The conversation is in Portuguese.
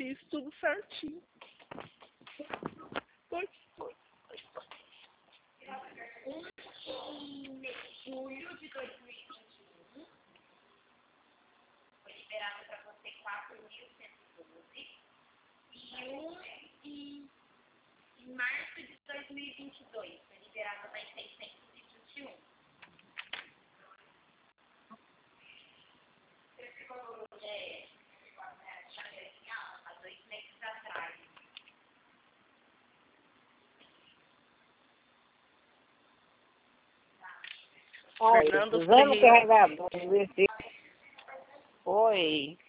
fiz tudo certinho. Foi. Em julho de 2021, foi liberado para você 4.112. E em março de 2022, foi liberado mais 621. Há 2 meses atrás. Fernando Usando o Ferreira. carregador. Oi.